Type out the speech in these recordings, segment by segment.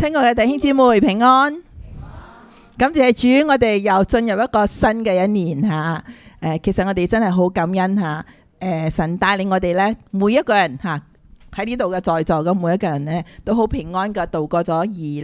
親愛嘅弟兄姊妹平安，感謝主，我哋又進入一個新嘅一年吓。其實我哋真係好感恩吓。神帶領我哋呢，每一個人吓喺呢度嘅在座嘅每一個人呢，都好平安嘅度過咗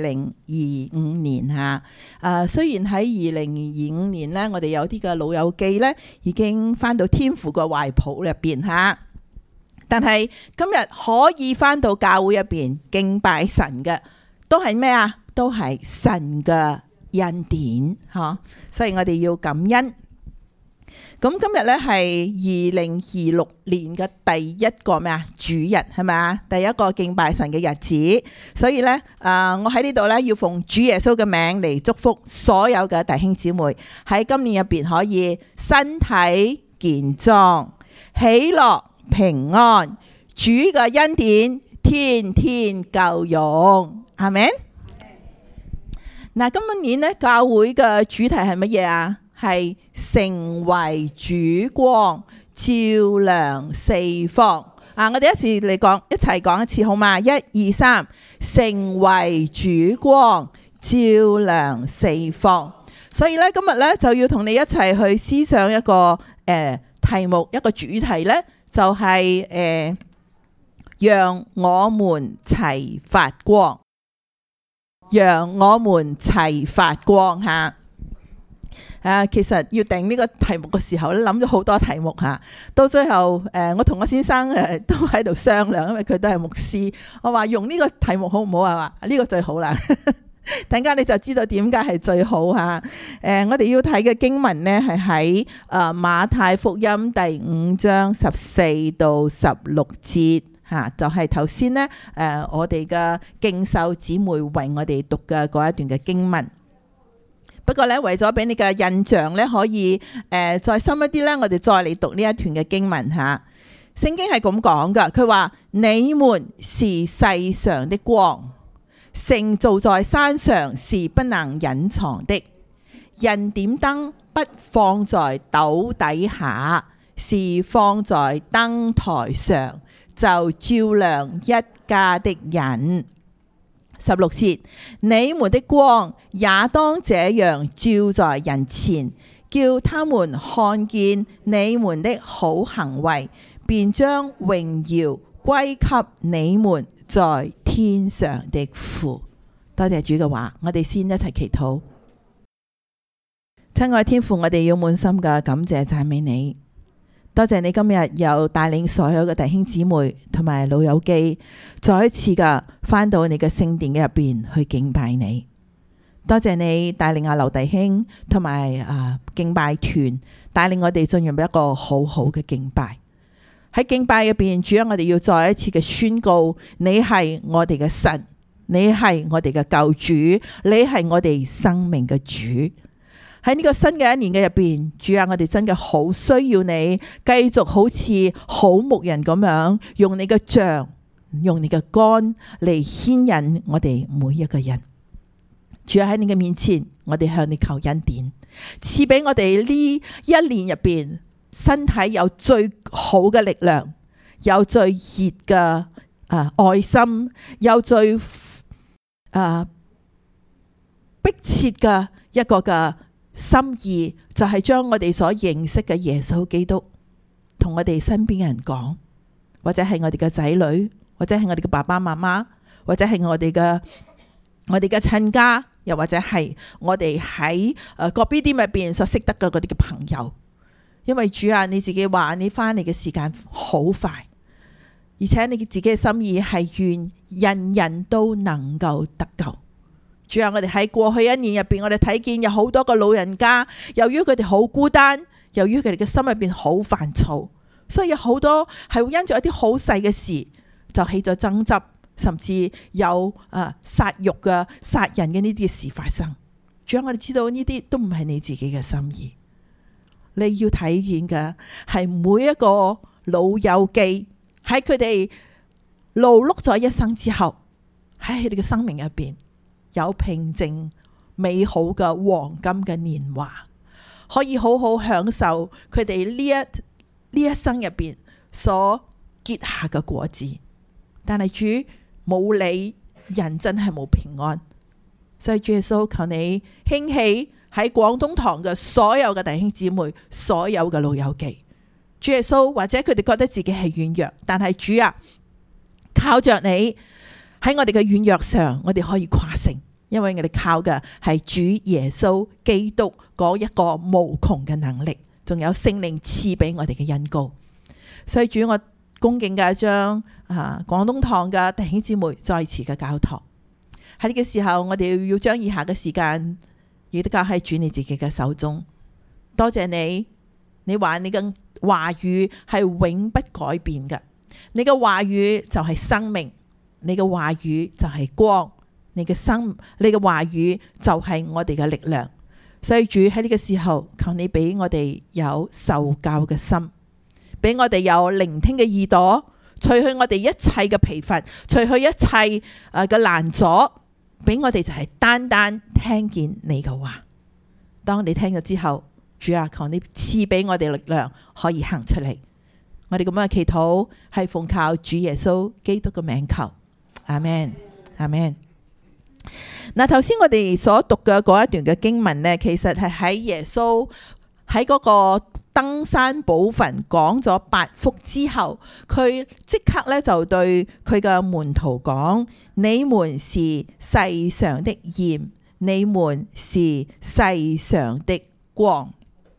2025年吓。雖然喺2025年呢，我哋有啲嘅老友記呢已經翻到天父嘅懷抱入邊吓，但係今日可以翻到教會入邊敬拜神嘅，都係咩啊？都係神嘅恩典，所以我哋要感恩。咁今日呢係2026年嘅第一個咩啊？主日係咪啊？第一個敬拜神嘅日子，所以呢，我喺呢度呢要奉主耶穌嘅名嚟祝福所有嘅弟兄姊妹喺今年入邊可以身體健壯、喜樂平安，主嘅恩典天天夠用。阿們。嗱，今年呢教會嘅主題係乜嘢啊？係成為主光，照亮四方。我哋一齊講一次好嘛？1、2、3，成為主光，照亮四方。所以呢，今日呢就要同你一齊去思想一個題目，一個主題呢，就係讓我們齊發光，讓我們齊發光吓。其實要定呢個題目嘅時候咧，諗咗好多題目吓，到最後我同我先生都喺度商量，因為佢都係牧師，我話用呢個題目好唔好啊？話呢個最好啦，等間你就知道點解係最好吓。我哋要睇嘅經文呢係喺馬太福音第5章14到16節吓，就係頭先呢我哋嘅敬秀姊妹為我哋讀嘅嗰一段嘅經文。不過咧，為咗俾你嘅印象咧，可以再深一啲咧，我哋再嚟讀呢一段嘅經文吓。聖經係咁講噶，佢話：你們是世上的光，城造在山上是不能隱藏的。人點燈不放在斗底下，是放在燈臺上，就照亮一家的人。16節，你們的光也當這樣照在人前，叫他們看見你們的好行為，便將榮耀歸給你們在天上的父。多謝主嘅話，我哋先一齊祈禱。親愛天父，我哋要滿心嘅感謝讚美你。多謝你今日又帶領所有嘅弟兄姊妹同埋老友記再一次嘅返到你嘅聖殿嘅入邊去敬拜你。多謝你帶領阿劉弟兄同埋敬拜團，帶領我哋進入一個好好嘅敬拜。喺敬拜入邊，主啊，我哋要再一次嘅宣告，你係我哋嘅神，你係我哋嘅救主，你係我哋生命嘅主。喺呢個新嘅一年嘅入邊，主啊，我哋真嘅好需要你繼續好似好牧人咁樣，用你嘅杖，用你嘅竿嚟牽引我哋每一個人。主啊，喺你嘅面前，我哋向你求恩典，賜俾我哋呢一年入邊身體有最好嘅力量，有最熱嘅愛心，有最迫切嘅一個嘅心意，就係將我哋所認識嘅耶穌基督同我哋身邊嘅人講，或者係我哋嘅仔女，或者係我哋嘅爸爸媽媽，或者係我哋嘅親家，又或者係我哋喺個 B 店入邊所識得嘅嗰啲嘅朋友。因為主啊，你自己話你翻嚟嘅時間好快，而且你自己嘅心意係願人人都能夠得救。主啊，我哋喺過去一年入邊，我哋睇見有好多個老人家，由於佢哋好孤單，由於佢哋嘅心入邊好煩躁，所以有好多係會因着一啲好細嘅事就起咗爭執，甚至有殺戮嘅、殺人嘅呢啲事發生。主啊，我哋知道呢啲都唔係你自己嘅心意。你要睇見嘅係每一個老友記喺佢哋勞碌咗一生之後，喺佢哋嘅生命入邊有平靜美好嘅黃金嘅年華，可以好好享受佢哋呢一生入邊所結下嘅果子。但係主冇理人真係冇平安。所以主耶穌求你興起喺廣東堂嘅所有嘅弟兄姊妹，所有嘅老友記。主耶穌，或者佢哋覺得自己係軟弱，但係主啊，靠着你喺我哋嘅軟弱上，我哋可以誇勝，因為我哋靠嘅係主耶穌基督嗰一個無窮嘅能力，仲有聖靈賜俾我哋嘅恩膏。所以主，我恭敬嘅將廣東堂嘅弟兄姊妹再次嘅交託。喺呢個時候，我哋要將以下嘅時間亦都交喺主你自己嘅手中。多謝你，你話你嘅話語係永不改變嘅，你嘅話語就係生命，你嘅話語就係光，你嘅話語就係我哋嘅力量。所以主，喺呢個時候，求你俾我哋有受教嘅心，俾我哋有聆聽嘅耳朵，除去我哋一切嘅疲乏，除去一切嘅攔阻，俾我哋就係單單聽見你嘅話。當你聽咗之後，主啊，求你賜俾我哋力量，可以行出嚟。我哋咁樣嘅祈禱係奉靠主耶穌基督嘅名求，阿們，阿們。嗱，頭先我哋所讀嘅嗰一段嘅經文呢，其實係喺耶穌喺嗰個登山寶訓講咗8福之後，佢即刻咧就對佢嘅門徒講：你們是世上的鹽，你們是世上的光。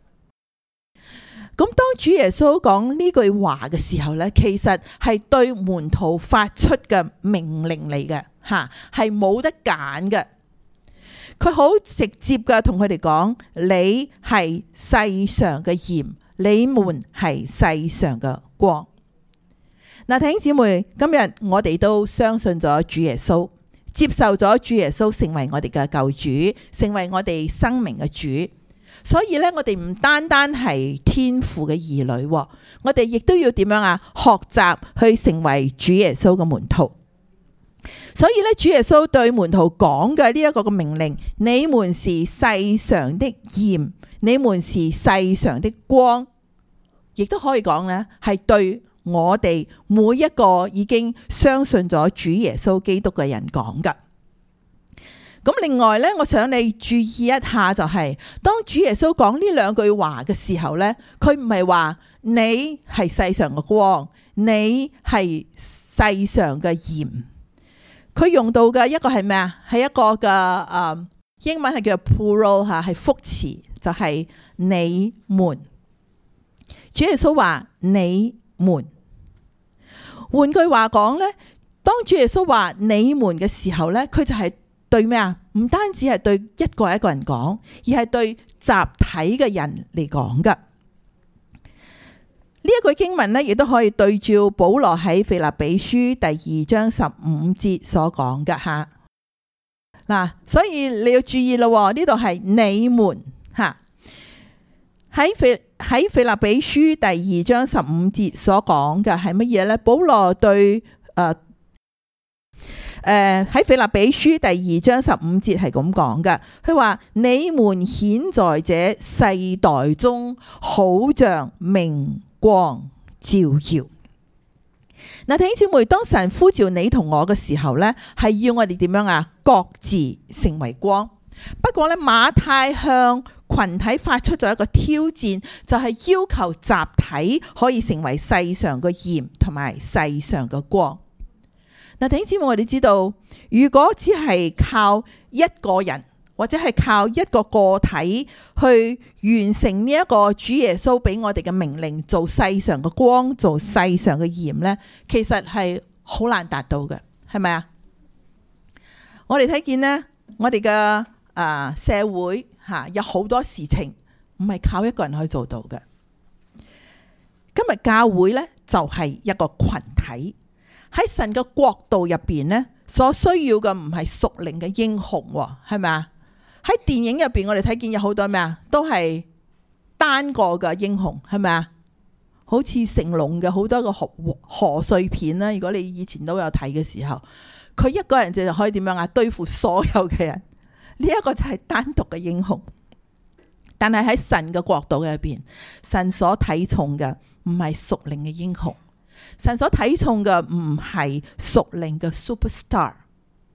咁當主耶穌講呢句話嘅時候呢，其實係對門徒發出嘅命令嚟嘅，係冇得揀嘅。佢好直接嘅同佢哋講：你係世上嘅鹽，你們係世上嘅光。嗱，弟兄姊妹，今日我哋都相信咗主耶穌，接受咗主耶穌成為我哋嘅救主，成為我哋生命嘅主。所以咧，我哋唔單單係天父嘅兒女，我哋亦都要點樣學習去成為主耶穌嘅門徒。所以咧，主耶穌對門徒講嘅呢一個嘅命令：你們是世上的鹽，你們是世上的光，亦都可以講咧，係對我哋每一個已經相信咗主耶穌基督嘅人講㗎。咁另外咧，我想你注意一下，就係當主耶穌講呢兩句話嘅時候咧，佢唔係話你係世上嘅光，你係世上嘅鹽。佢用到嘅一個係咩啊？係一個嘅英文係叫 plural 係複詞，就係你們。主耶穌話你們。換句話講咧，當主耶穌話你們嘅時候咧，佢就係對咩啊？唔單止係對一個人講，而係對集體嘅人嚟講噶。呢一句經文咧，亦都可以對照保羅喺腓立比書第2章15節所講噶吓。嗱，所以你要注意咯，呢度係你們吓。喺腓立比書第2章15節所講嘅係乜嘢咧？保羅對喺腓立比書第2章15節係咁講嘅，佢話你們顯在這世代中，好像明光照耀。嗱，弟兄姊妹，當神呼召你同我嘅時候呢，係要我哋點樣各自成為光。不過呢，馬太向群體發出咗一個挑戰，就係要求集體可以成為世上嘅鹽同埋世上嘅光。嗱，弟兄姊妹，我哋知道，如果只係靠一個人或者係靠一個個體去完成呢一個主耶穌俾我哋嘅命令，做世上嘅光，做世上嘅鹽呢，其實係好難達到嘅，係咪啊？我哋睇見呢，我哋嘅社會有好多事情唔係靠一個人可以做到嘅。今日教會呢，就係一個群體。喺神嘅國度入邊呢，所需要嘅唔係屬靈嘅英雄，係咪啊？喺電影入邊，我哋睇見有好多咩啊，都係單個嘅英雄，係咪啊？好似成龍嘅好多個賀歲片啦，如果你以前都有睇嘅時候，佢一個人就可以點樣對付所有嘅人，呢一個就係單獨嘅英雄。但係喺神嘅國度入邊，神所睇重嘅唔係屬靈嘅英雄。神所睇重嘅唔係屬靈嘅 superstar，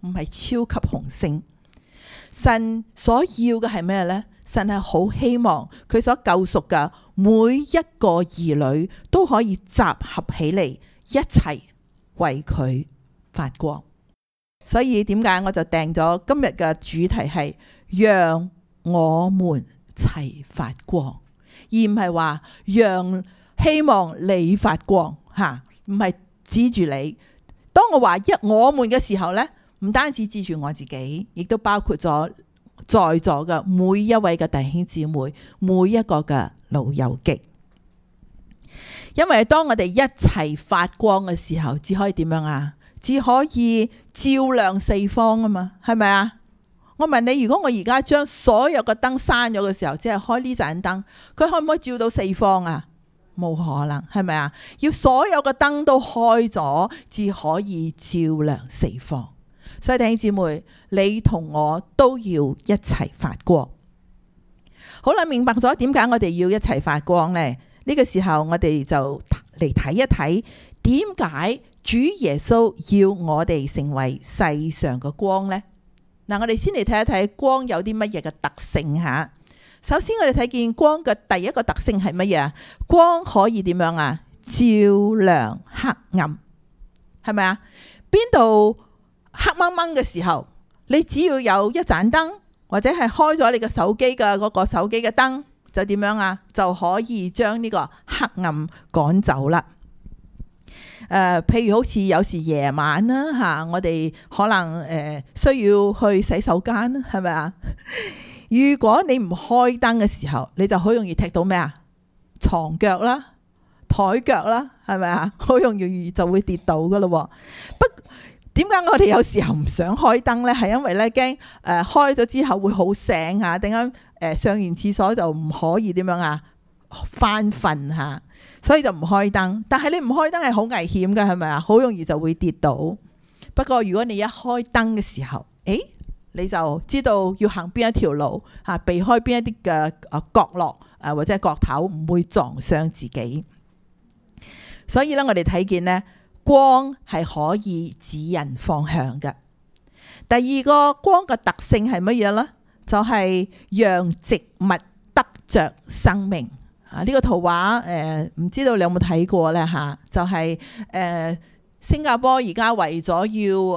唔係超級紅星。神所要嘅係咩呢？神係好希望佢所救贖嘅每一個兒女都可以集合起嚟，一齊為佢發光。所以點解我就訂咗今日嘅主題係讓我們齊發光，而唔係話讓希望你發光吓，唔係指住你。當我話我們嘅時候呢，唔單止指住我自己，亦都包括咗在座嘅每一位嘅弟兄姊妹，每一個嘅老友記。因為當我哋一齊發光嘅時候，只可以點樣啊？只可以照亮四方啊嘛，係咪啊？我問你，如果我而家將所有嘅燈閂咗嘅時候，只係開呢盞燈，佢可唔可以照到四方啊？冇可能，係咪啊？要所有嘅燈都開咗，至可以照亮四方。所以弟兄姊妹，你同我都要一齊發光。好啦，明白咗點解我哋要一齊發光呢？呢個時候我哋就嚟睇一睇，點解主耶穌要我哋成為世上嘅光呢？嗱，我哋先嚟睇一睇光有啲乜嘢嘅特性吓。首先我哋睇見光嘅第一個特性係乜嘢啊？光可以點樣啊？照亮黑暗，係咪啊？邊度黑掹掹嘅時候，你只要有一盞燈，或者係開咗你嘅手機嘅嗰個手機嘅燈，就點樣啊？就可以將呢個黑暗趕走啦。譬如好似有時夜晚啦吓，我哋可能需要去洗手間，係咪啊？如果你唔開燈嘅時候，你就好容易踢到咩啊？床腳啦、台腳啦，係咪啊？好容易就會跌倒噶咯。點解我哋有時候唔想開燈呢？係因為咧驚開咗之後會好醒啊！點解上完廁所就唔可以點樣啊？翻瞓吓，所以就唔開燈。但係你唔開燈係好危險嘅，係咪啊？好容易就會跌倒。不過如果你一開燈嘅時候，你就知道要行邊一條路吓，避開邊一啲嘅角落或者角頭，唔會撞傷自己。所以咧，我哋睇見呢，光係可以指引方向嘅。第二個光嘅特性係乜嘢呢？就係讓植物得着生命。呢個圖畫唔知道你有冇睇過呢？吓，就係新加坡而家為咗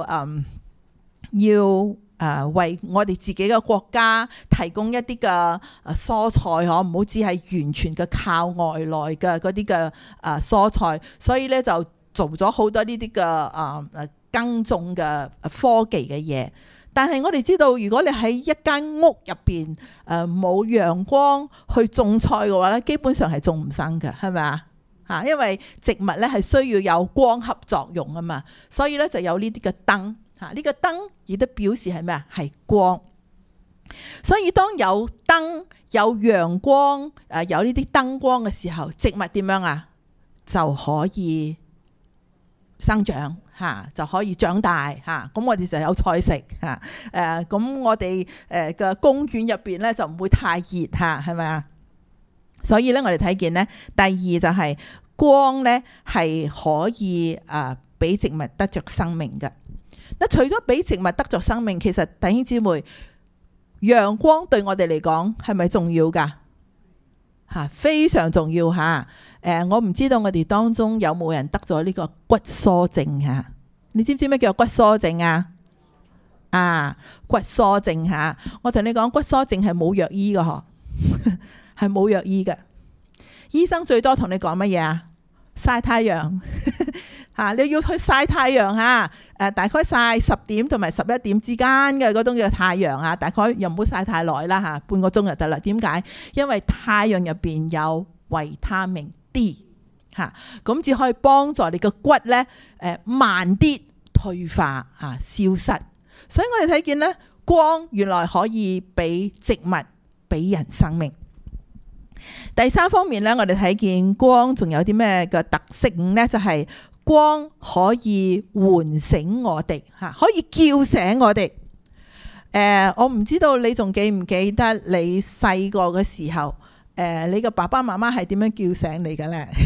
要為我哋自己嘅國家提供一啲嘅蔬菜，唔好只係完全嘅靠外來嘅嗰啲嘅蔬菜，所以咧就做咗好多呢啲嘅耕種嘅科技嘅嘢。但係我哋知道，如果你喺一間屋入邊冇陽光去種菜嘅話咧，基本上係種唔生嘅，係咪啊？吓，因為植物咧係需要有光合作用啊嘛，所以咧就有呢啲嘅燈。呢個燈亦都表示係咩啊？係光。所以當有燈、有陽光、有呢啲燈光嘅時候，植物點樣啊？就可以生長就可以長大咁我哋就有菜食咁我哋嘅公園入邊咧就唔會太熱係咪啊？所以咧我哋睇見咧，第二就係光咧係可以俾植物得着生命嘅。除咗俾植物得着生命，其實弟兄姊妹，陽光對我哋嚟講係咪重要噶？非常重要吓。我唔知道我哋當中有冇人得咗呢個骨疏症吓？你知唔知咩叫骨疏症啊？骨疏症吓，我同你講，骨疏症係冇藥醫嘅嗬，係冇藥醫嘅。醫生最多同你講乜嘢啊？曬太陽。你要去曬太陽大概曬10點同埋11點之間嘅嗰種嘅太陽大概又唔好曬太耐啦半個鐘就得啦。點解？因為太陽入邊有維他命 D 咁至可以幫助你個骨咧慢啲退化消失。所以我哋睇見咧，光原來可以俾植物俾人生命。第三方面咧，我哋睇見光仲有啲咩嘅特性咧？就係光可以喚醒我哋可以叫醒我哋。我唔知道你仲記唔記得你細個嘅時候，你嘅爸爸媽媽係點樣叫醒你嘅咧？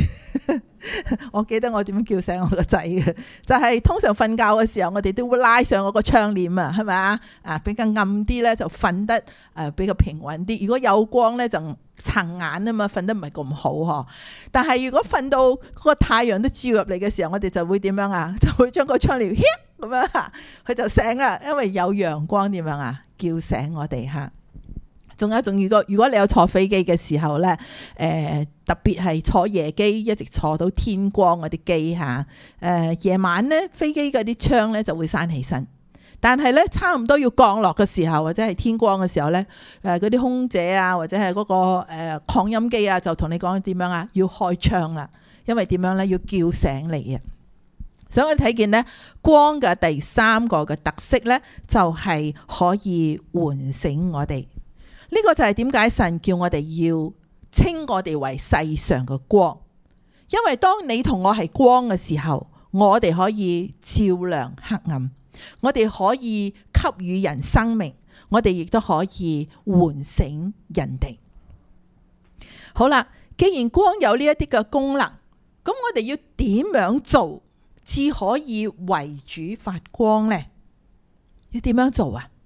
我記得我點樣叫醒我個仔嘅，就係通常瞓覺嘅時候，我哋都會拉上嗰個窗簾啊，係咪啊？啊，比較暗啲咧就瞓得比較平穩啲。如果有光咧就撐眼啊嘛，瞓得唔係咁好嗬。但係如果瞓到嗰個太陽都照入嚟嘅時候，我哋就會點樣啊？就會將個窗簾咁樣，佢就醒啦，因為有陽光點樣啊？叫醒我哋吓。仲有如果你有坐飛機嘅時候咧，特別係坐夜機，一直坐到天光嗰啲機吓，夜晚咧飛機嗰啲窗咧就會閂起身，但係咧差唔多要降落嘅時候或者係天光嘅時候咧，嗰啲空姐啊或者係嗰個擴音機啊就同你講點樣啊？要開窗啦，因為點樣咧？要叫醒你啊！所以我哋睇見咧光嘅第三個嘅特色咧，就係可以喚醒我哋。呢個就係點解神叫我哋要稱我哋為世上嘅光，因為當你同我係光嘅時候，我哋可以照亮黑暗，我哋可以給予人生命，我哋亦都可以喚醒人哋。好啦，既然光有呢一啲嘅功能，咁我哋要點樣做至可以為主發光呢？要點樣做啊？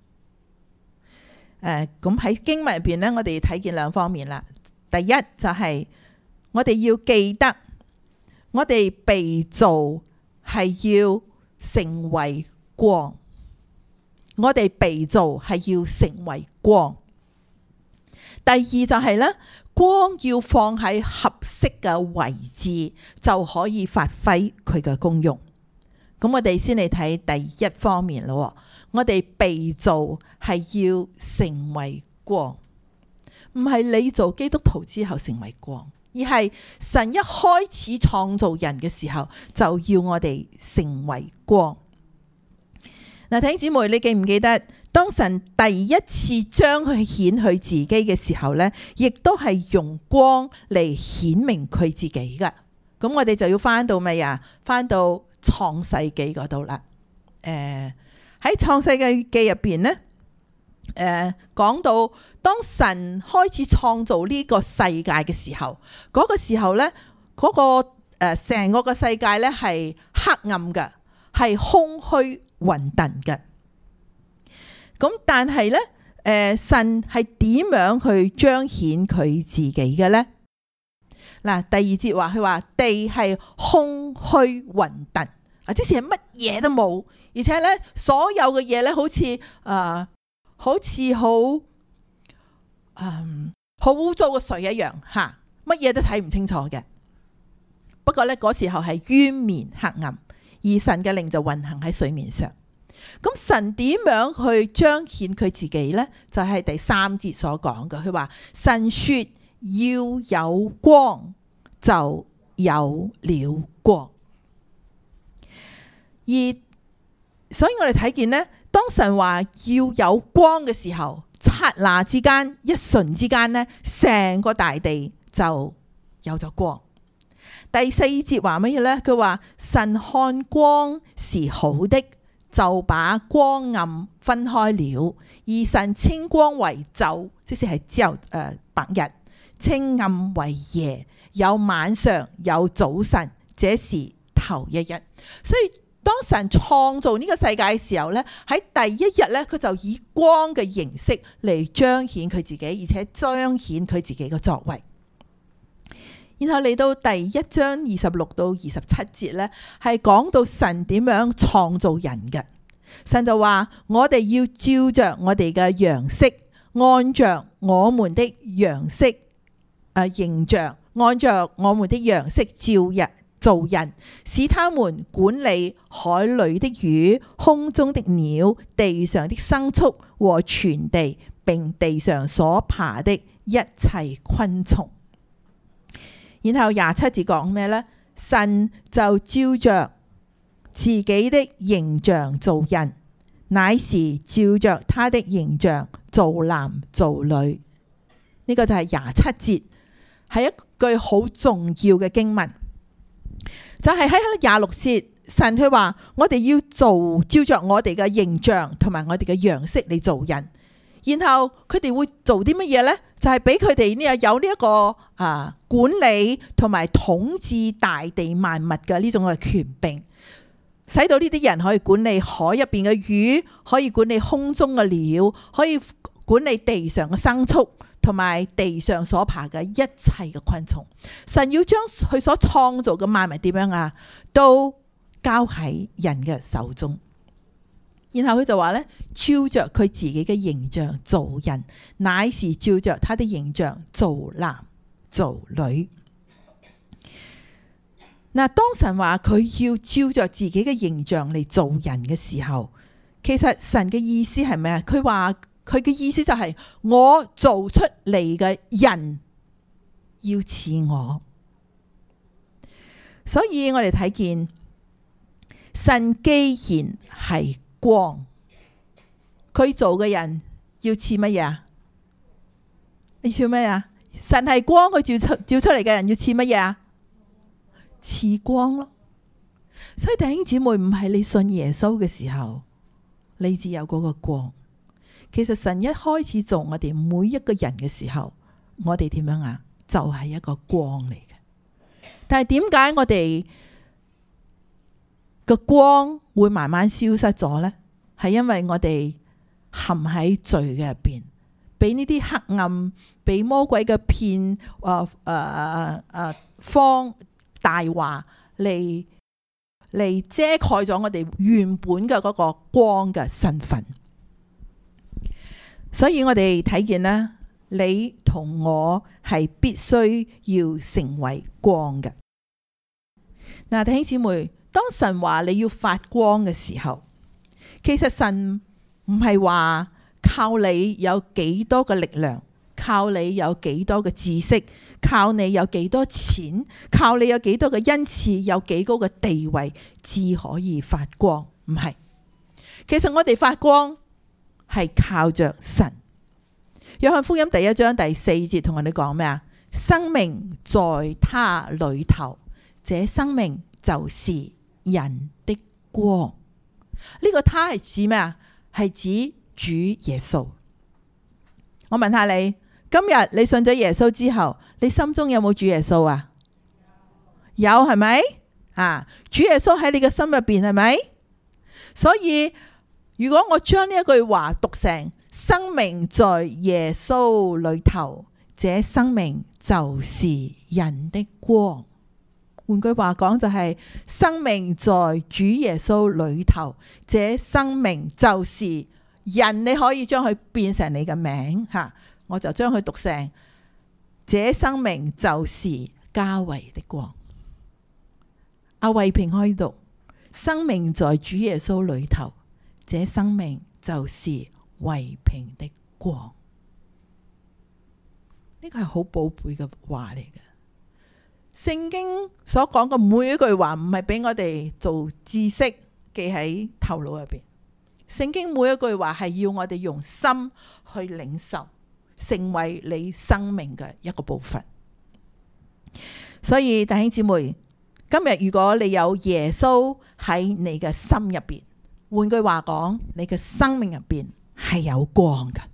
咁喺經文入邊咧，我哋睇見兩方面啦。第一就係我哋要記得，我哋被造係要成為光，我哋被造係要成為光。第二就係咧，光要放喺合適嘅位置，就可以發揮佢嘅功用。咁我哋先嚟睇第一方面咯。我哋被造係要成為光，唔係你做基督徒之後成為光，而係神一開始創造人嘅時候就要我哋成為光。嗱，弟兄姊妹，你記唔記得當神第一次將佢顯佢自己嘅時候呢，亦都係用光嚟顯明佢自己噶。咁我哋就要翻到咩啊？翻到創世紀嗰度啦。喺創世記入邊呢，講到當神開始創造呢個世界嘅時候，嗰個時候呢，嗰個成個嘅世界呢係黑暗嘅，係空虛混沌嘅。咁但係呢，神係點樣去彰顯佢自己嘅呢？嗱，第二節話佢話地係空虛混沌，即是係乜嘢都冇。而且咧，所有嘅嘢咧，好似好污糟嘅水一樣吓，乜嘢都睇唔清楚嘅。不過咧，嗰時候係淵面黑暗，而神嘅靈就運行喺水面上。咁神點樣去彰顯佢自己呢？就係第三節所講嘅，佢話神說要有光，就有了光。而所以我哋睇見呢，當神話要有光嘅時候，剎那之間，一瞬之間呢，成個大地就有咗光。第四節話乜嘢呢？佢話神看光是好的，就把光暗分開了，而神稱光為晝，即是係朝白日，稱暗為夜，有晚上有早晨，這是頭一日。所以當神創造呢個世界嘅時候呢，喺第一日呢，佢就以光嘅形式嚟彰顯佢自己，而且彰顯佢自己嘅作為。然後嚟到第一章26到27節呢，係講到神點樣創造人嘅。神就話我哋要照着我哋嘅樣式，按着我們的樣式形象，按着我們的樣式造人，使他們管理海裏的魚、空中的鳥、地上的牲畜和全地，並地上所爬的一切昆蟲。然後27節講咩呢？神就照着自己的形象造人，乃是照着他的形象造男造女。呢個就係27節，係一句好重要嘅經文。就係喺26節，神佢話我哋要照着我哋嘅形象同埋我哋嘅樣式嚟造人， 然後佢哋會做啲乜嘢呢？就係俾佢哋有呢一個管理同埋統治大地萬物嘅呢種嘅權柄，使到呢啲人可以管理海入邊嘅魚，可以管理空中嘅鳥，可以管理地上嘅牲畜，同埋地上所爬嘅一切嘅昆蟲。神要將佢所創造嘅萬物點樣都交喺人嘅手中。然後佢就話呢，照着佢自己嘅形象造人，乃是照着他的形象造男造女。嗱，當神話佢要照着自己嘅形象嚟造人嘅時候，其實神嘅意思係咩啊？佢話佢嘅意思就係我做出嚟嘅人要似我。所以我哋睇見神既然係光，佢做嘅人要似乜嘢啊？你似咩啊？神係光，佢照出嚟嘅人要似乜嘢啊？似光咯。所以弟兄姊妹，唔係你信耶穌嘅時候你只有嗰個光。其實神一開始做我哋每一個人嘅時候，我哋點樣啊？就係一個光嚟嘅。但係點解我哋個光會慢慢消失咗呢？係因為我哋陷喺罪嘅入邊，俾呢啲黑暗，俾魔鬼嘅騙謊大話嚟遮蓋咗我哋原本嘅嗰個光嘅身份。所以我哋睇見咧，你同我係必須要成為光嘅。嗱，弟兄姊妹，當神話你要發光嘅時候，其實神唔係話靠你有幾多嘅力量，靠你有幾多嘅知識，靠你有幾多錢，靠你有幾多嘅恩賜，有幾高嘅地位，至可以發光。唔係，其實我哋發光係靠着神。約翰福音第1章第4節同我哋講咩啊？生命在他裏頭，這生命就是人的光。呢個他係指咩啊？係指主耶穌。我問下你，今日你信咗耶穌之後，你心中有冇主耶穌啊？有，係咪啊？主耶穌喺你嘅心入邊，係咪？所以如果我將呢一句話讀成生命在耶穌裏頭，這生命就是人的光。換句話講就係生命在主耶穌裏頭，這生命就是人。你可以將佢變成你嘅名吓，我就將佢讀成這生命就是家維的光。阿慧平可以讀生命在主耶穌裏頭，這生命就是慧平的光。呢個係好寶貝嘅話嚟嘅。聖經所講嘅每一句話唔係俾我哋做知識記喺頭腦入邊，聖經每一句話係要我哋用心去領受，成為你生命嘅一個部分。所以弟兄姊妹，今日如果你有耶穌喺你嘅心入邊，換句話講，你嘅生命入邊係有光嘅。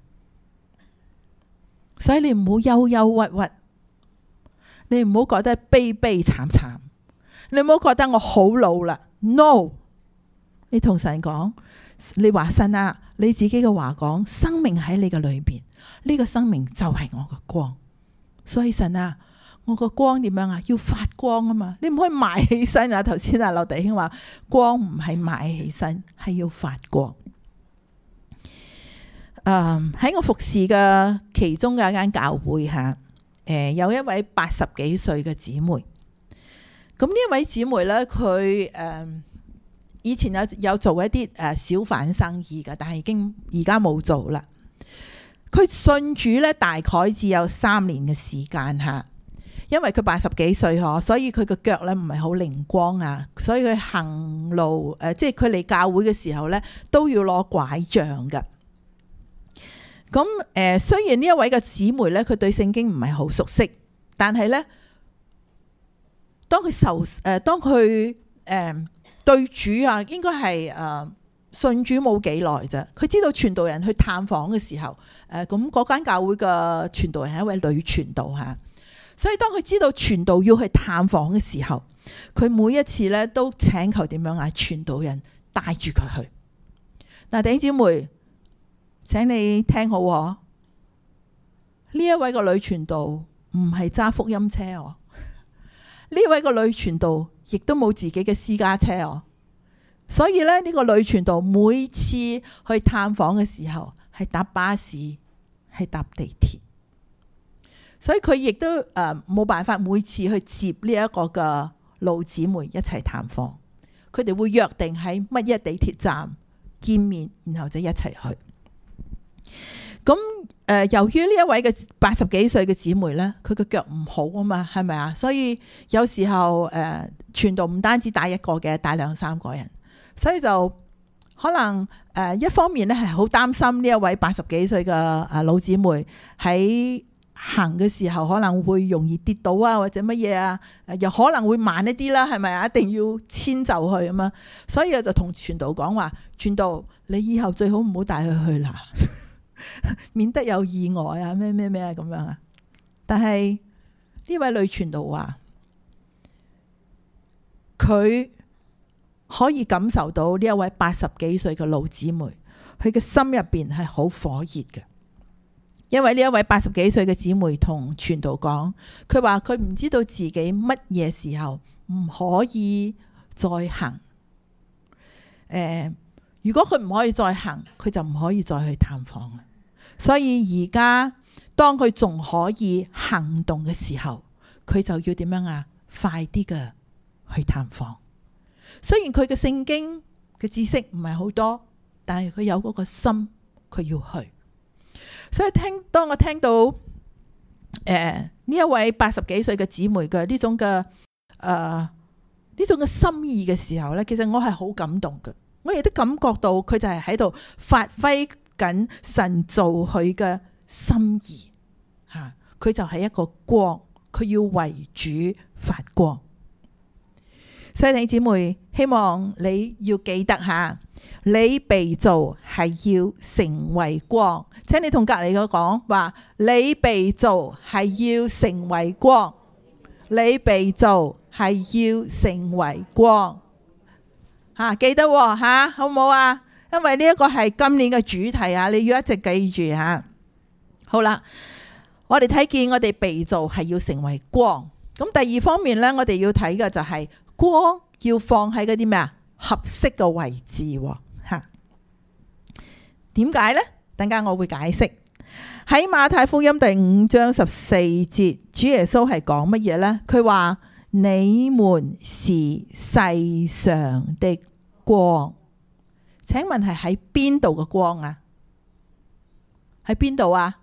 所以你唔好憂憂鬱鬱，你唔好覺得悲悲慘慘，你唔好覺得我好老啦。No， 你同神講，你話神啊，你自己嘅話講，生命喺你嘅裏邊，呢個生命就係我嘅光。所以神啊，我個光點樣啊？要發光啊嘛！你唔可以埋起身啊！頭先劉弟兄話光唔係埋起身，係要發光。喺我服侍嘅其中嘅一間教會下，有一位80幾歲嘅姊妹。咁呢一位姊妹呢，佢以前有做一啲小販生意嘅，但係而家冇做啦。佢信主呢，大概只有3年嘅時間吓，因為佢80幾歲嗬，所以佢個腳呢唔係好靈光啊，所以佢行路即係佢嚟教會嘅時候呢，都要攞拐杖嘅。咁雖然呢一位嘅姊妹呢，佢對聖經唔係好熟悉，但係呢，當佢對主啊，應該係信主冇幾耐啫，佢知道傳道人去探訪嘅時候，咁嗰間教會嘅傳道人係一位女傳道吓，所以當佢知道傳道要去探訪嘅時候，佢每一次咧都請求點樣啊？傳道人帶住佢去。嗱，弟兄姊妹，請你聽好喎，呢一位個女傳道唔係揸福音車哦，呢位個女傳道亦都冇自己嘅私家車哦。所以咧，呢個女傳道每次去探訪嘅時候，係搭巴士，係搭地鐵，所以佢亦都冇辦法每次去接呢一個嘅老姊妹一齊探訪。佢哋會約定喺乜嘢地鐵站見面，然後就一齊去。咁由於呢一位嘅80幾歲嘅姊妹呢，佢嘅腳唔好啊嘛，係咪啊？所以有時候傳道唔單止帶一個嘅，帶2、3個人。所以就可能一方面咧係好擔心呢一位80幾歲嘅老姊妹喺行嘅時候可能會容易跌倒啊，或者乜嘢啊，又可能會慢一啲啦，係咪啊？一定要遷就佢咁啊。所以我就同傳道講話，傳道你以後最好唔好帶佢去啦，免得有意外啊，咩咩咩啊咁樣啊。但係呢位女傳道話，佢可以感受到呢一位80幾歲嘅老姊妹，佢嘅心入邊係好火熱嘅。因為呢一位80幾歲嘅姊妹同傳道講，佢話佢唔知道自己乜嘢時候唔可以再行。如果佢唔可以再行，佢就唔可以再去探訪。所以而家當佢仲可以行動嘅時候，佢就要點樣啊？快啲嘅去探訪。雖然佢嘅聖經嘅知識唔係好多，但係佢有嗰個心，佢要去。所以當我聽到呢一位80幾歲嘅姊妹嘅呢種嘅心意嘅時候呢，其實我係好感動嘅。我亦都感覺到佢就係喺度發揮緊神造佢嘅心意吓，佢就係一個光，佢要為主發光。所以弟兄姊妹，希望你要記得下，你被造係要成為光。請你同隔籬嘅講話，你被造係要成為光，你被造係要成為光。記得吓，好唔好啊？因為呢一個係今年嘅主題啊，你要一直記住吓。好啦，我哋睇見我哋被造係要成為光。咁第二方面呢，我哋要睇嘅就係光要放喺嗰啲咩啊？合適嘅位置吓。點解呢？等間我會解釋。喺馬太福音第5章14節，主耶穌係講乜嘢呢？佢話你們是世上的光。請問係喺邊度嘅光啊？喺邊度啊？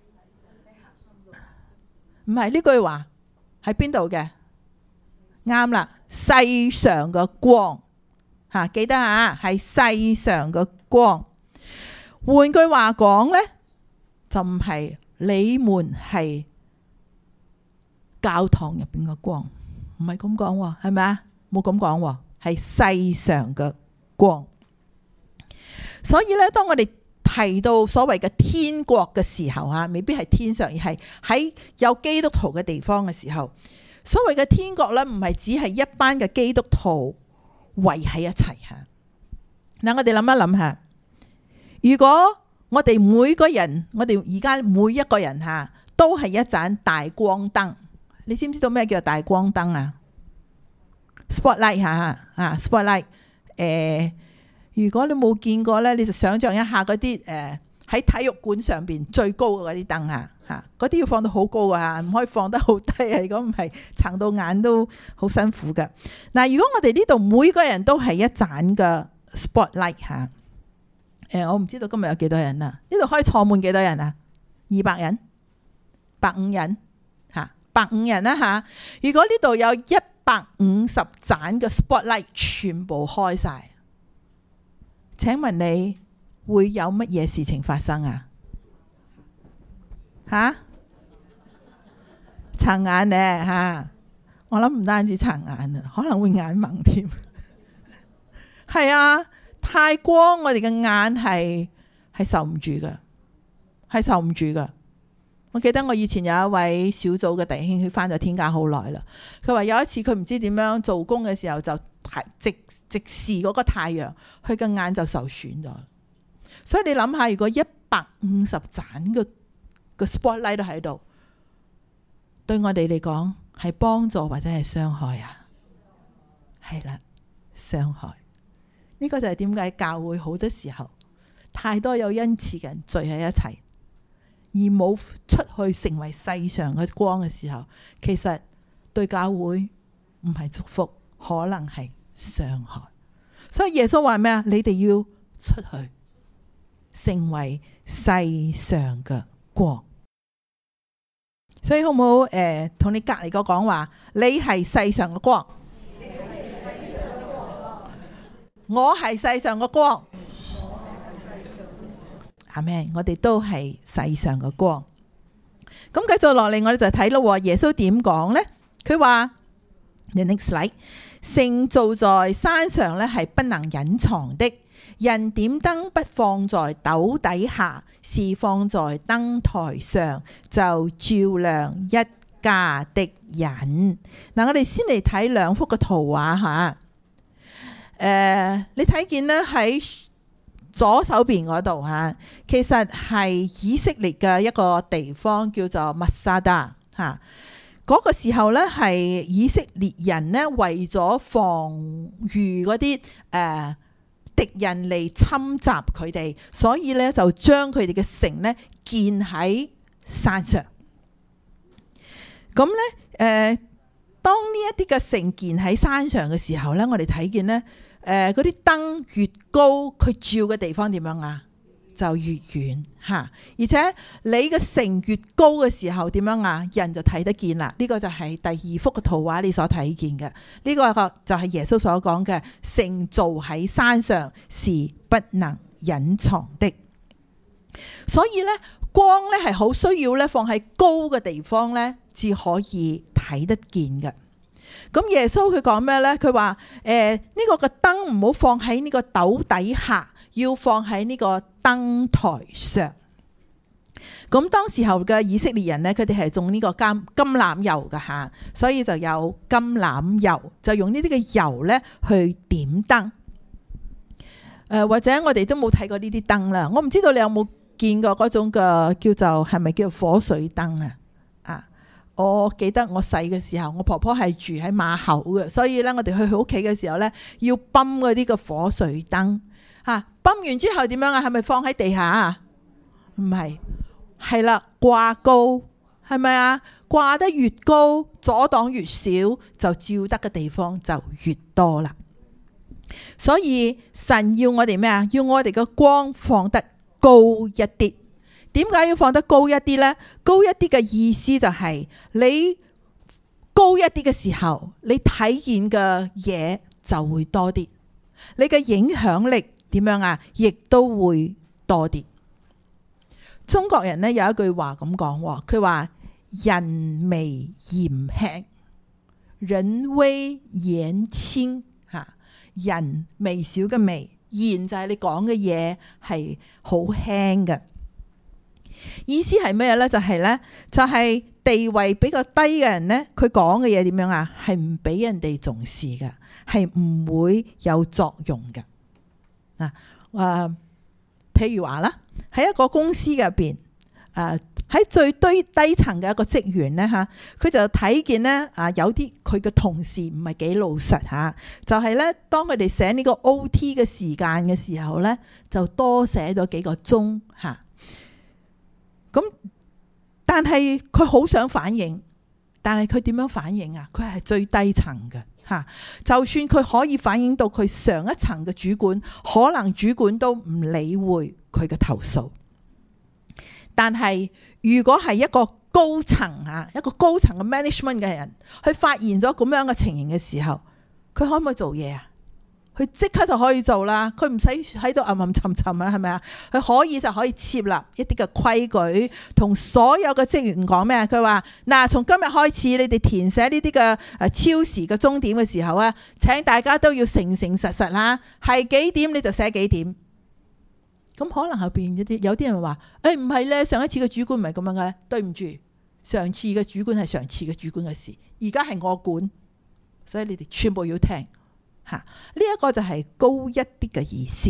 唔係呢句話喺邊度嘅？啱啦，世上嘅光吓，記得吓，係世上嘅光。換句話講呢，就唔係你們係教堂入邊嘅光，唔係咁講，係咪啊？冇咁講，係世上嘅光。所以咧，當我哋提到所謂嘅天國嘅時候啊，未必係天上，而係喺有基督徒嘅地方嘅時候，所謂嘅天國咧，唔係只係一班嘅基督徒圍喺一齊吓。嗱，我哋諗一諗下，如果我哋每個人，我哋而家每一個人吓，都係一盞大光燈，你知唔知道咩叫大光燈啊？Spotlight 吓，Spotlight。如果你冇見過咧，你就想象一下嗰啲喺體育館上邊最高嘅嗰啲燈吓，嗰啲要放到好高噶吓，唔可以放得好低啊！如果唔係，撐到眼都好辛苦噶。嗱，如果我哋呢度每個人都係一盞嘅 spotlight 吓，我唔知道今日有幾多人啊？呢度可以坐滿幾多人啊？200人、150人吓，150人啦吓。如果呢度有150盞嘅 spotlight 全部開晒，請問你會有乜嘢事情發生啊？吓？撐眼咧吓，我諗唔單止撐眼啊，可能會眼盲添。係啊， 太光，我哋嘅眼係受唔住嘅，係受唔住嘅。我記得我以前有一位小組嘅弟兄，佢返咗天家好耐啦。佢話有一次佢唔知點樣做工嘅時候，就直視嗰個太陽，佢嘅眼就受損咗。所以你諗下，如果150盞個 spotlight 都喺度，對我哋嚟講係幫助或者係傷害啊？係啦，傷害。呢個就係點解教會好多時候太多有恩賜嘅人聚喺一齊，而冇出去成為世上嘅光嘅時候，其實對教會唔係祝福，可能係傷害。所以耶穌話咩啊？你哋要出去成為世上嘅光。所以好唔好同你隔籬個講話，你係世上嘅光，我係世上嘅光。阿們，我哋都係世上嘅光。咁繼續落嚟，我哋就睇咯。耶穌點講呢？佢話 The next slide， 城造在山上咧係不能隱藏的，人點燈不放在斗底下，是放在燈台上，就照亮一家的人。嗱，我哋先嚟睇兩幅嘅圖畫吓。你睇見咧喺左手邊嗰度吓，其實係以色列嘅一個地方，叫做麥沙達吓。嗰個時候咧，係以色列人咧為咗防禦嗰啲敵人嚟侵襲佢哋，所以咧就將佢哋嘅城咧建喺山上。咁咧當呢一啲嘅城建喺山上嘅時候咧，我哋睇見咧嗰啲燈越高，佢照嘅地方點樣啊？就越遠嚇。而且你嘅城越高嘅時候點樣啊？人就睇得見啦。呢個就係第二幅嘅圖畫你所睇見嘅。呢個就係耶穌所講嘅，城造喺山上是不能隱藏的。所以咧，光咧係好需要咧放喺高嘅地方咧，至可以睇得見嘅。咁耶穌佢講咩咧？佢話呢個嘅燈唔好放喺呢個斗底下，要放喺呢個燈台上。咁當時候嘅以色列人咧，佢哋係種呢個橄欖油嘅吓，所以就有橄欖油，就用呢啲嘅油咧去點燈。或者我哋都冇睇過呢啲燈啦，我唔知道你有冇見過嗰種嘅叫做係咪叫火水燈啊？我記得我細嘅時候，我婆婆係住喺馬口嘅，所以咧我哋去佢屋企嘅時候咧，要泵嗰啲嘅火水燈嚇。泵完之後點樣啊？係咪放喺地下啊？唔係，係啦，掛高，係咪啊？掛得越高，阻擋越少，就照得嘅地方就越多啦。所以神要我哋咩啊？要我哋嘅光放得高一啲。點解要放得高一啲呢？高一啲嘅意思就係你高一啲嘅時候，你睇見嘅嘢就會多啲，你嘅影響力點樣啊？亦都會多啲。中國人呢有一句話咁講，佢話人微言輕，人微言輕吓。人微小嘅微，言就係你講嘅嘢係好輕嘅。意思係咩呢？就係地位比較低嘅人呢，佢講嘅嘢點樣啊？係唔俾人哋重視嘅，係唔會有作用嘅。譬如話啦，喺一個公司入邊，喺最低層嘅一個職員呢，吓，佢就睇見呢，有啲佢嘅同事唔係幾老實吓，就係呢，當佢哋寫呢個 OT 嘅時間嘅時候呢，就多寫咗幾個鐘吓。咁，但係佢好想反映，但係佢點樣反映啊？佢係最低層嘅吓，就算佢可以反映到佢上一層嘅主管，可能主管都唔理會佢嘅投訴。但係如果係一個高層一個高層嘅 management 嘅人，去發現咗咁樣嘅情形嘅時候，佢可唔可以做嘢啊？ 佢即刻就可以做啦，佢唔使喺度吟吟沉沉啊，係咪啊？佢可以就可以設立一啲嘅規矩，同所有嘅職員講咩？佢話嗱，從今日開始，你哋填寫呢啲嘅超時嘅鐘點嘅時候啊，請大家都要誠誠實實啦，係幾點你就寫幾點。咁可能後邊有啲人話，唔係咧，上一次嘅主管唔係咁樣嘅，對唔住，上次嘅主管係上次嘅主管嘅事，而家係我管，所以你哋全部要聽。呢一個就係高一啲嘅意思。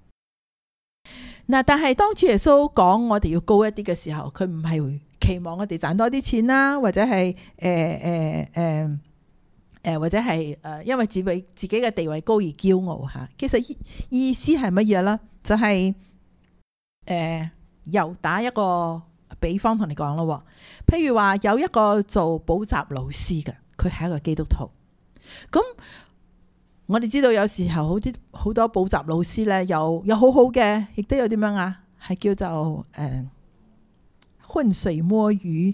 但係當主耶穌講我哋要高一啲嘅時候，佢唔係期望我哋賺多啲錢啦，或者係或者係因為自己嘅地位高而驕傲吓。其實意思係乜嘢呢？就係又打一個比方同你講咯。譬如話有一個做補習老師嘅，佢係一個基督徒，咁。我哋知道有時候好多補習老師咧，有好好嘅，亦都有點樣啊？係叫做渾水摸魚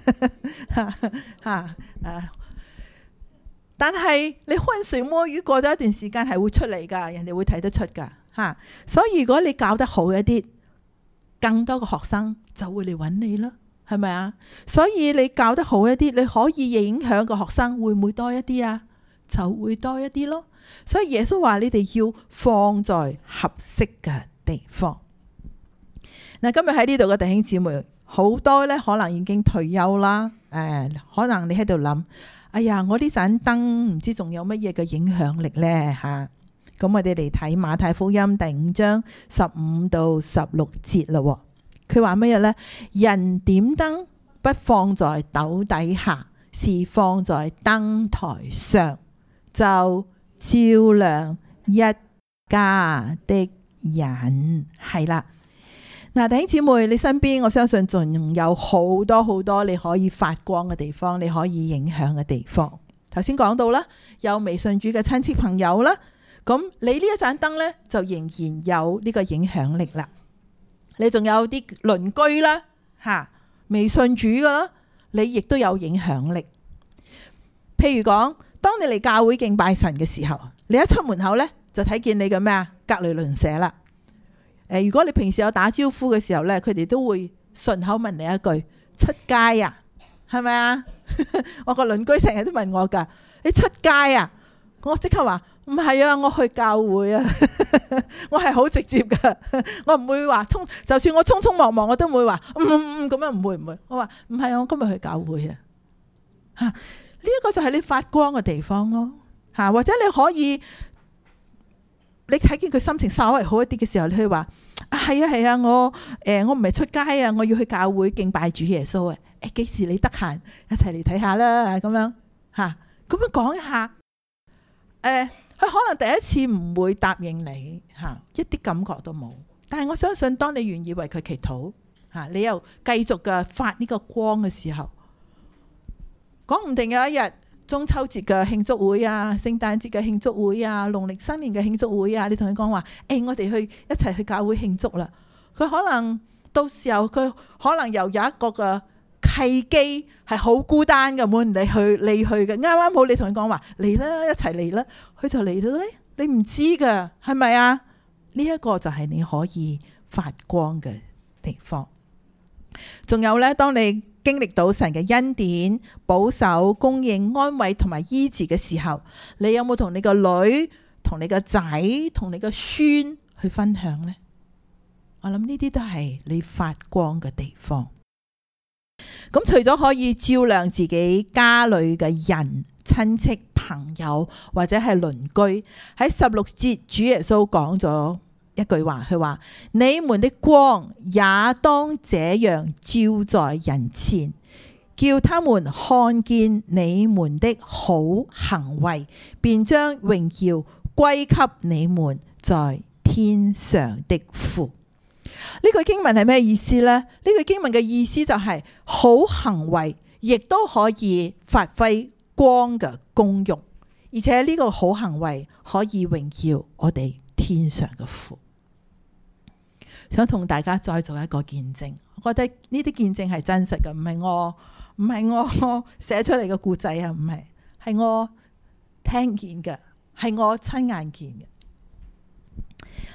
但係你渾水摸魚過咗一段時間係會出嚟噶，人哋會睇得出噶吓。所以如果你教得好一啲，更多嘅學生就會嚟揾你啦，係咪啊？所以你教得好一啲，你可以影響個學生會唔會多一啲啊？就會多一啲咯。所以耶穌話你哋要放在合適嘅地方。嗱，今日喺呢度嘅弟兄姊妹好多咧，可能已經退休啦。可能你喺度諗，哎呀，我呢盞燈唔知仲有乜嘢嘅影響力呢？吓。咁我哋嚟睇馬太福音第5章15到16節啦。佢話乜嘢呢？人點燈不放在斗底下，是放在燈台上，就照亮一家的人。係啦，嗱，弟兄姊妹，你身邊我相信仲有好多好多你可以發光嘅地方，你可以影響嘅地方。頭先講到啦，有微信主嘅親戚朋友啦，咁你呢一盞燈呢，就仍然有呢個影響力啦。你仲有啲鄰居啦，微信主噶啦，你亦都有影響力。譬如講，當你嚟教會敬拜神嘅時候，你一出門口呢，就睇見你嘅咩啊？隔籬鄰舍啦。如果你平時有打招呼嘅時候呢，佢哋都會順口問你一句：出街啊？係咪啊？我個鄰居成日都問我噶：你出街啊？我即刻話唔係啊，我去教會啊。我係好直接噶，我唔會話就算我匆匆忙忙，我都唔會話咁樣，唔會。我話唔係啊，我今日去教會啊。呢一個就係你發光嘅地方咯。或者你可以，你睇見佢心情稍微好一啲嘅時候，你可以話係啊，我唔係出街啊，我要去教會敬拜主耶穌啊。幾時你得閒一齊嚟睇下啦？咁樣咁樣講一下。佢可能第一次唔會答應你，一啲感覺都冇。但係我相信，當你願意為佢祈禱，你又繼續嘅發呢個光嘅時候，講唔定有一日中秋節嘅慶祝會啊、聖誕節嘅慶祝會啊、農曆新年嘅慶祝會啊，你同佢講話，我哋一齊去教會慶祝啦。佢可能到時候佢可能又有一個嘅契機，係好孤單嘅，冇人你去嘅，啱啱好你同佢講話嚟啦，一齊嚟啦，佢就嚟到咧。你唔知噶，係咪啊？呢一個就係你可以發光嘅地方。仲有呢，當你經歷到神嘅恩典、保守、供應、安慰同埋醫治嘅時候，你有冇同你個女、同你個仔、同你個孫去分享呢？我諗呢啲都係你發光嘅地方。咁除咗可以照亮自己家裏嘅人、親戚、朋友或者係鄰居，喺16節主耶穌講咗一句話，佢話：你們的光也當這樣照在人前，叫他們看見你們的好行為，便將榮耀歸給你們在天上的父。呢句經文係咩意思呢？呢句經文嘅意思就係好行為亦都可以發揮光嘅功用，而且呢個好行為可以榮耀我哋天上嘅父。想同大家再做一個見證，我覺得呢啲見證係真實嘅，唔係我寫出嚟嘅故仔啊，唔係，係我聽見嘅，係我親眼見嘅。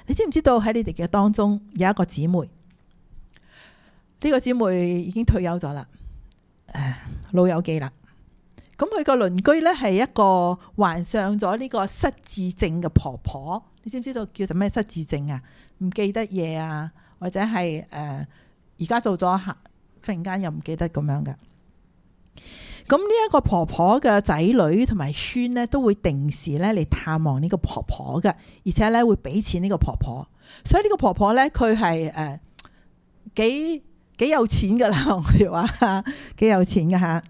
你知唔知道喺你哋嘅當中有一個姊妹？呢個姊妹已經退休咗啦，老友記啦。咁佢個鄰居呢係一個患上咗呢個失智症嘅婆婆。你知唔知道叫做咩失智症啊？唔記得嘢啊，或者係而家做咗忽然間又唔記得咁樣嘅。咁呢一個婆婆嘅仔女同埋孫呢，都會定時咧嚟探望呢個婆婆嘅，而且咧會俾錢呢個婆婆。所以呢個婆婆呢，佢係幾有錢噶啦，我哋話幾有錢噶吓。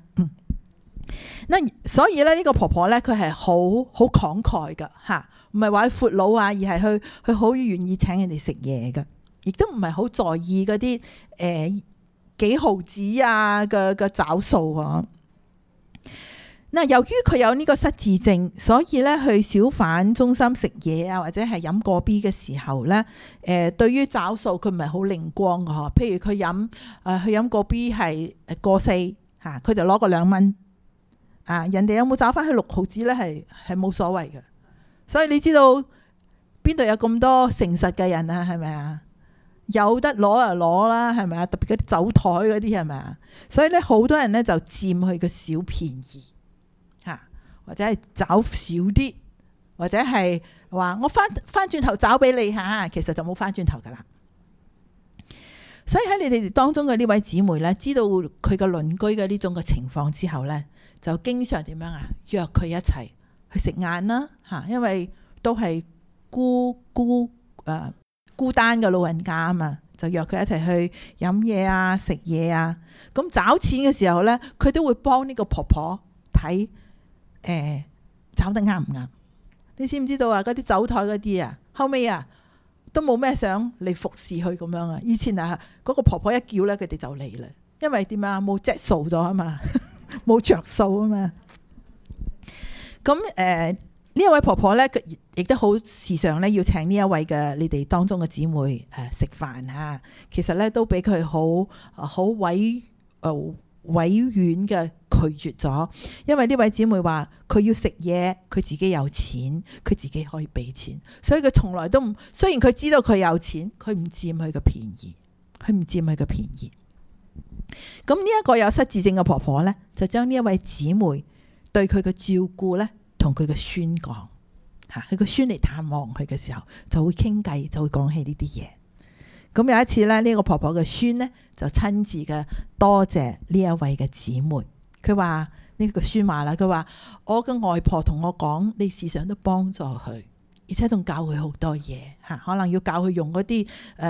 所以咧呢個婆婆呢，佢係好慷慨噶吓，唔係話闊佬啊，而係佢好願意請人哋食嘢噶，亦都唔係好在意嗰啲幾毫子啊嘅找數啊。嗱，由於佢有呢個失智症，所以咧去小販中心食嘢啊，或者係飲個 B 嘅時候咧，對於找數佢唔係好靈光嘅嗬。譬如佢飲個 B 係個4嚇，佢就攞個2蚊啊。人哋有冇找翻去6毫子咧？係冇所謂嘅。所以你知道邊度有咁多誠實嘅人啊？係咪啊？有得攞就攞啦，係咪啊？特別嗰啲走台嗰啲係咪啊？所以咧好多人咧就佔佢嘅小便宜。或者係找少啲，或者係話我翻轉頭找俾你嚇，其實就冇翻轉頭噶啦。所以喺你哋當中嘅呢位姊妹呢，知道佢嘅鄰居嘅呢種嘅情況之後呢，就經常點樣啊？約佢一齊去食晏啦嚇，因為都係孤單嘅老人家啊嘛，就約佢一齊去飲嘢啊、食嘢啊。咁找錢嘅時候呢，佢都會幫呢個婆婆睇。找得啱唔啱？你知唔知道啊？嗰啲走台嗰啲啊，後尾啊都冇咩想嚟服侍佢咁樣啊。以前啊，嗰個婆婆一叫咧，佢哋就嚟啦。因為點啊？冇質素咗啊嘛，冇着數啊嘛。咁呢一位婆婆咧，亦都好時常咧要請呢一位嘅你哋當中嘅姊妹食飯嚇。其實咧都俾佢好委婉嘅拒絕咗，因為呢位姊妹話佢要食嘢，佢自己有錢，佢自己可以俾錢，所以佢從來都唔，雖然佢知道佢有錢，佢唔佔佢嘅便宜，佢唔佔佢嘅便宜。咁呢一個有失智症嘅婆婆呢，就將呢一位姊妹對佢嘅照顧呢，同佢嘅孫講吓，佢個孫嚟探望佢嘅時候，就會傾偈，就會講起呢啲嘢。咁有一次咧，呢個婆婆嘅孫呢，就親自嘅多謝呢一位嘅姊妹。佢話呢個孫話啦，佢話我嘅外婆同我講，你時常都幫助佢，而且仲教佢好多嘢嚇，可能要教佢用嗰啲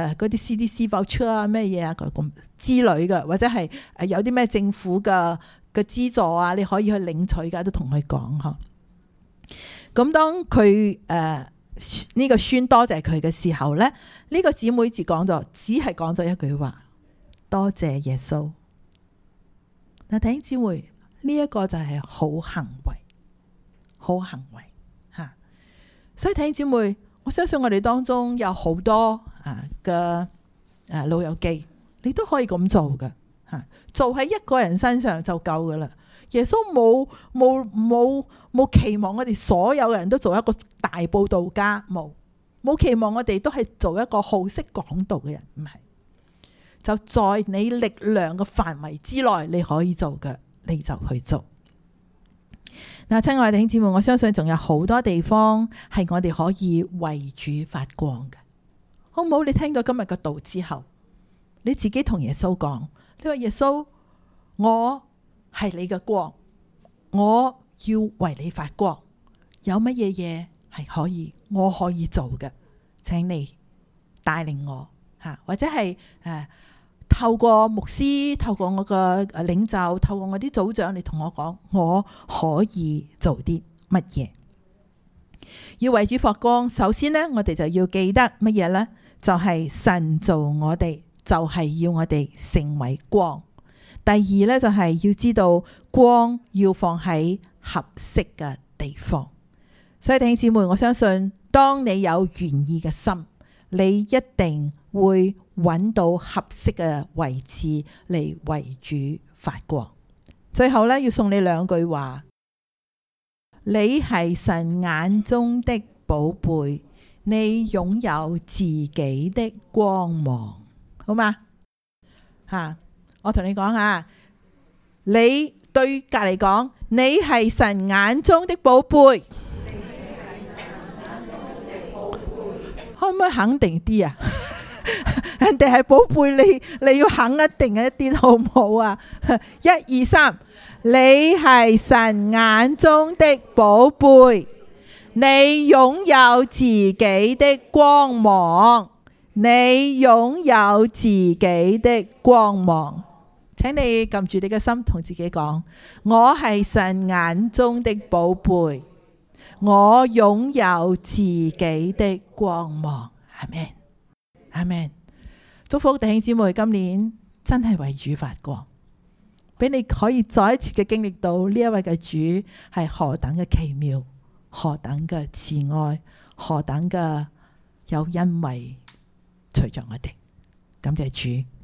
CDC voucher啊咩嘢啊咁之類嘅，或者係有啲咩政府嘅資助啊，你可以去領取㗎，都同佢講呵。咁當佢呢個孫多謝佢嘅時候咧，呢個姊妹只係講咗一句話：多謝耶穌。嗱，弟兄姊妹，呢一個就係好行為吓。所以弟兄姊妹，我相信我哋當中有好多嘅老友記，你都可以咁做嘅吓，做喺一個人身上就夠噶啦。耶穌冇期望我哋所有人都做一個大佈道家，冇期望我哋都係做一個好識講道嘅人，唔係。就在你力量嘅範圍之內，你可以做嘅，你就去做。嗱，親愛嘅弟兄姊妹，我相信仲有好多地方係我哋可以為主發光嘅，好唔好？你聽到今日嘅道之後，你自己同耶穌講，你話耶穌，我係你嘅光，我要為你發光。有乜嘢嘢係我可以做嘅，請你帶領我吓，或者係透過牧師，透過我嘅領袖，透過我啲組長，你同我講，我可以做啲乜嘢？要為主發光，首先呢，我哋就要記得乜嘢呢？就係神造我哋，就係要我哋成為光。第二呢，就係要知道光要放喺合適嘅地方。所以弟兄姊妹，我相信當你有願意嘅心，你一定會揾到合適嘅位置嚟為主發光。最後呢，要送你2句話：你係神眼中的寶貝， 你擁有自己的光芒，好嗎？我同你講下，你對隔籬講，你係神眼中的寶貝，可唔可以肯定啲啊？人哋係寶貝，你要肯定一啲好唔好啊？1、2、3，你係神眼中的寶貝，你擁有自己的光芒，你擁有自己的光芒。請你撳住你嘅心，同自己講：我係神眼中的寶貝，我擁有自己的光芒。阿們，阿們。祝福弟兄姊妹，今年真係為主發光，俾你可以再一次嘅經歷到呢一位嘅主係何等嘅奇妙，何等嘅慈愛，何等嘅有恩惠隨着我哋。感謝主。